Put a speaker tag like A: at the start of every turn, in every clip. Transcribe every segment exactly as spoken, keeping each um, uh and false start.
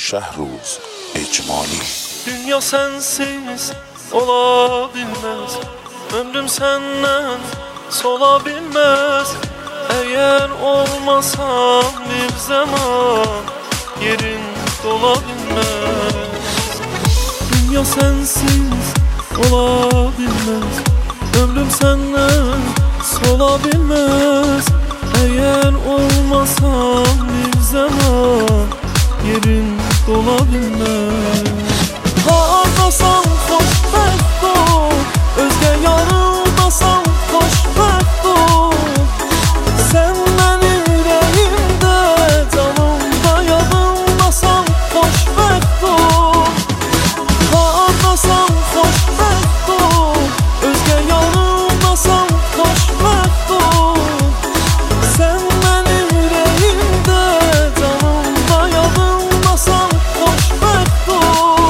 A: Şehruz Ecmali.
B: Dünya sensiz olabilmez, ömrüm senden solabilmez. Eğer olmasan bir zaman yerin dolabilmez. Dünya sensiz olabilmez, ömrüm senden solabilmez. Eğer olmasan bir zaman yerin dolabilmez. Hardasan xoşbəxt ol, özgə yarıldasan xoşbəxt ol. Sən mənim ürəyimdə, canımda, yadımdasan xoşbəxt ol. Hardasan xoşbəxt ol, özgə yarıldasan xoşbəxt ol. Sən mənim ürəyimdə, canımda, yadımdasan xoşbəxt ol.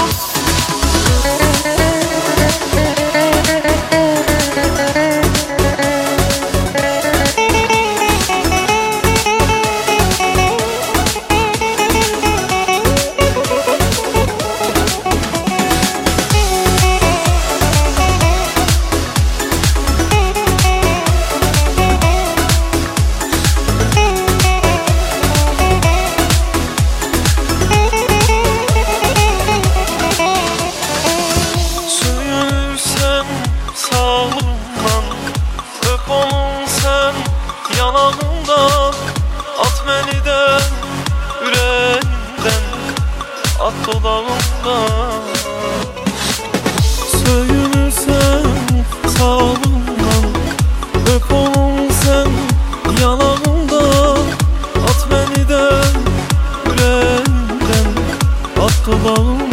B: Öp onun sen yanağından, at beni de yüreğinden, at dodağımdan. Söyünürsen sağlığından, öp onun sen yanağından, at beni de yüreğinden, at dodağımdan.